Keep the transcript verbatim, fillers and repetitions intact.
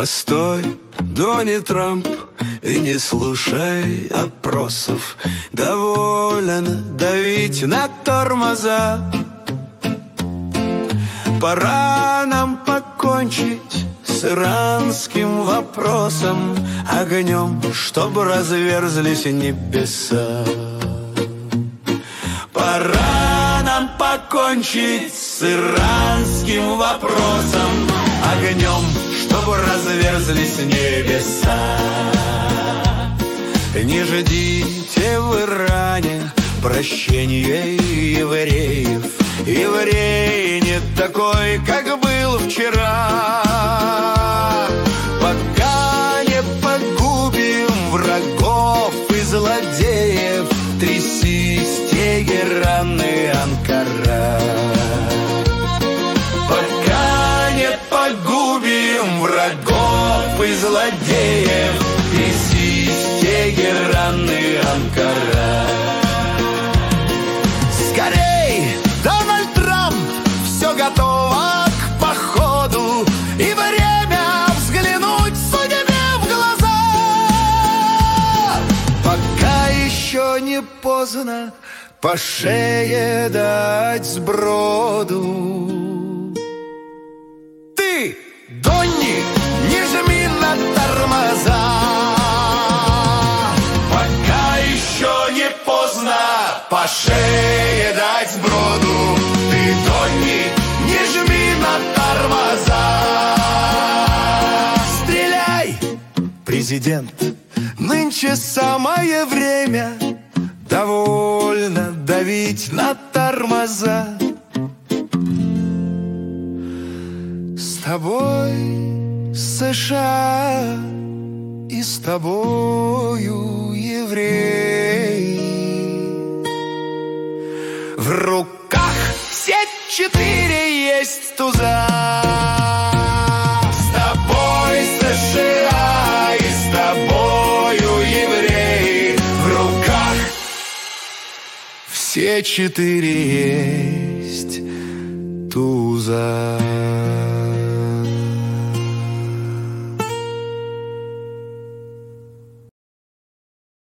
Постой, Дональд Трамп, и не слушай опросов. Довольно давить на тормоза. Пора нам покончить с иранским вопросом, огнем, чтобы разверзлись небеса. Пора нам покончить с иранским вопросом, огнем, чтобы разверзлись небеса. Не ждите в Иране прощения евреев. Еврей не такой, как был вчера. Пока не погубим врагов и злодеев, трясись, Тегеран и Анкара. Пока не погубим врагов и злодеев, трясись, Тегеран и Анкара. Скорей, Дональд Трамп, все готово к походу, и время взглянуть судьбе в глаза. Пока еще не поздно по шее дать сброду. Ты, Донни, не жми на тормоза. Пока еще не поздно по шее дать сброду. Ты, Донни, не жми на тормоза. Стреляй, президент, нынче самое время. Довольно давить на тормоза. С тобой США и с тобою еврей. В руках все четыре есть туза. С тобой США и с тобою еврей. В руках все четыре есть туза.